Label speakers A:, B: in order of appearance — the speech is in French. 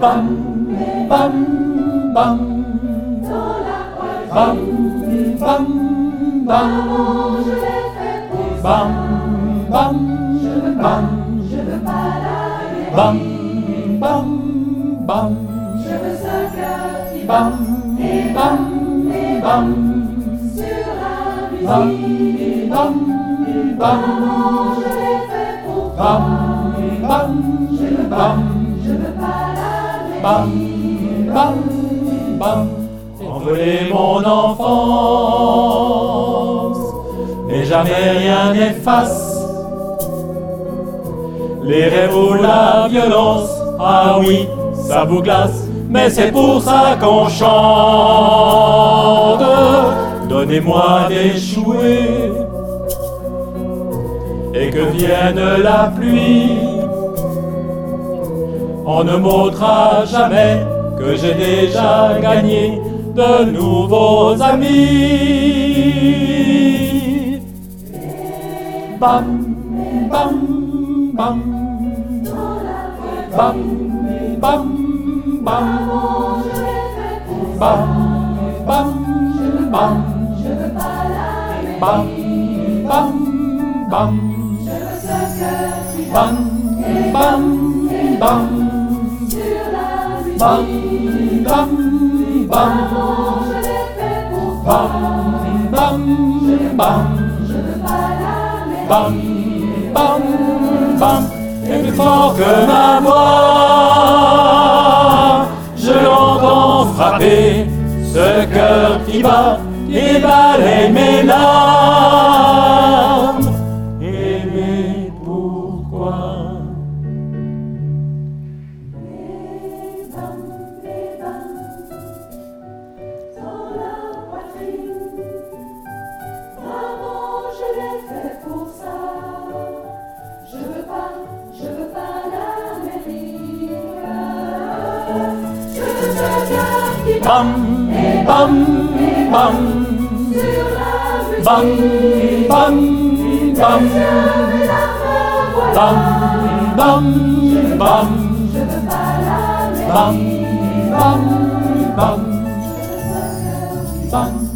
A: bam, bam, bam, bam, bam, bam, bam, bam, bam, bam, bam, bam,
B: je veux ce cœur qui
A: bam, bam, bam,
B: sur la
A: bam,
B: musique.
A: bam, bam,
B: Je l'ai fait pour
A: bam, bam, bam,
B: je veux pas la
A: bam, bam, bam. Envoler mon enfance, mais jamais rien n'efface les rêves ou la violence. Ah oui, ça vous glace, mais c'est pour ça qu'on chante. Donnez-moi des jouets et que vienne la pluie. On ne m'ôtera jamais que j'ai déjà gagné de nouveaux amis. Bam, bam, bam, bam, bam, bam, bam, bam, bam,
B: je veux pas la
A: bam, bam, bam,
B: je veux ce cœur qui
A: bam, bam, bam,
B: sur la musique.
A: bam, bam, bam,
B: Je l'ai fait pour
A: bam, bam, bam,
B: je veux pas la
A: bam, bam, bam, et plus fort que ma voix, je l'entends frapper ce cœur qui bat et balaye mes larmes. Aimer pourquoi?
B: Les bains dans la poitrine. Maman, je l'ai fait pour ça. Je veux pas l'Amérique. Je veux ce cœur qui bat
A: Bam, bam, bam,
B: sur la
A: bam,
B: musique.
A: bam, bam, bam, bam, bam,
B: Je veux pas l'Amérique.
A: bam, bam, bam, bam.